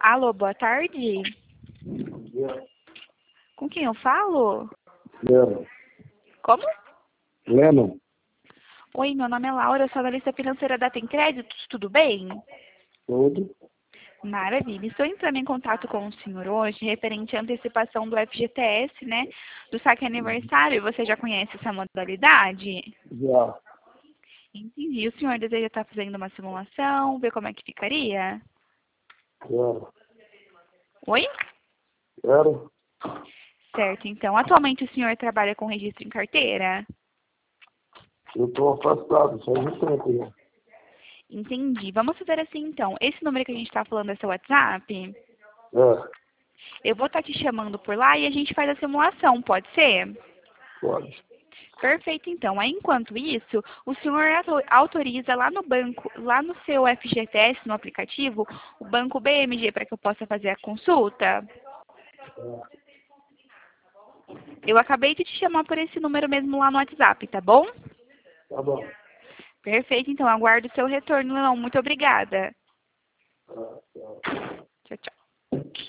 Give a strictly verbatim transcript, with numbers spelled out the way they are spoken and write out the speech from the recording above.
Alô, boa tarde. Yeah. Com quem eu falo? Lennon. Como? Lennon. Oi, meu nome é Laura, eu sou analista financeira da Tem Créditos, tudo bem? Tudo. Maravilha. Estou entrando em contato com o senhor hoje, referente à antecipação do F G T S, né? Do saque aniversário. Você já conhece essa modalidade? Já. Entendi. O senhor deseja estar fazendo uma simulação, ver como é que ficaria? Quero. Oi? Quero. Certo, então. Atualmente o senhor trabalha com registro em carteira? Eu estou afastado, só de tempo já. Entendi. Vamos fazer assim, então. Esse número que a gente está falando é seu WhatsApp? É, Eu vou estar te chamando por lá e a gente faz a simulação, pode ser? pode. Perfeito, então. Aí, enquanto isso, o senhor auto- autoriza lá no banco, lá no seu F G T S, no aplicativo, o banco B M G para que eu possa fazer a consulta? É, Eu acabei de te chamar por esse número mesmo lá no WhatsApp, tá bom? tá bom. Perfeito, então. Aguardo o seu retorno, não. Muito obrigada. Tá, tchau. Tchau, tchau.